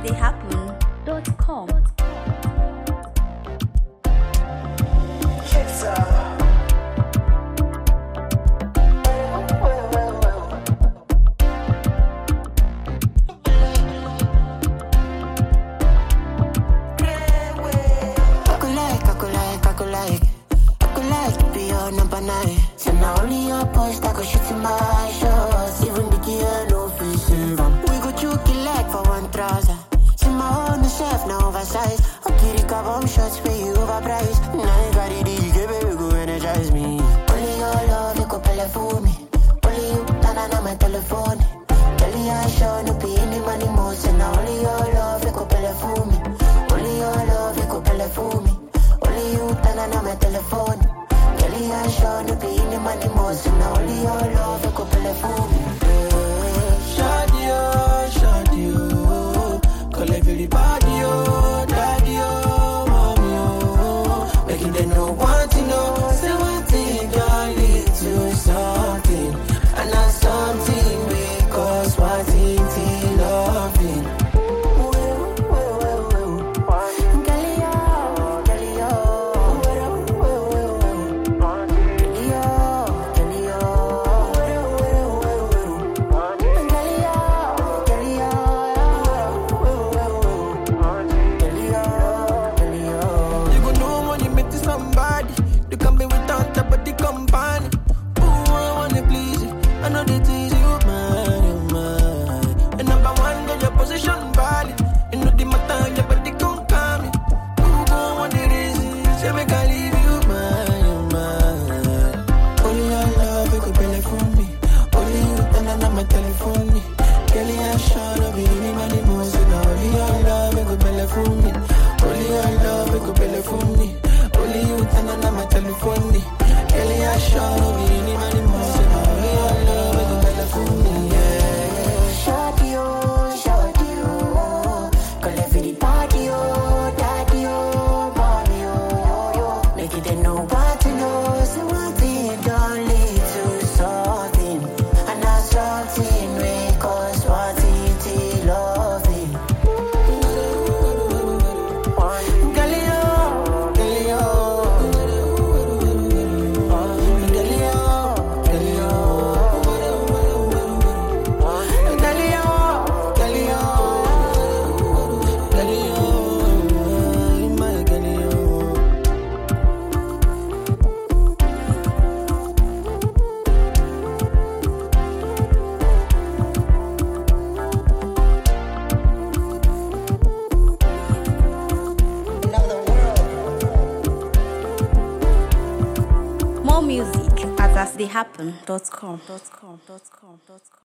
astheyhappen.com. So now only your post, I go shoot in my shots. Even the gear no feel silver. We go choke it like for one trouser. See my own chef now oversized. Okay, the bomb shots pay you overpriced. Now you got it, DJ, baby, go energize me. Only your love, you go play for me. Only you, Tana, my telephone. Only I show no be any money more. So now only your love, you go play for me. Only your love, you go play for me. Only you, Tana, my telephone. I sure no be any money more, so now only your love you go play for me. Shadi oh, call everybody oh, daddy oh, mommy oh, making them no want to know. Say one thing don't lead to something, and not something because one thing till loving. More music at astheyhappen.com.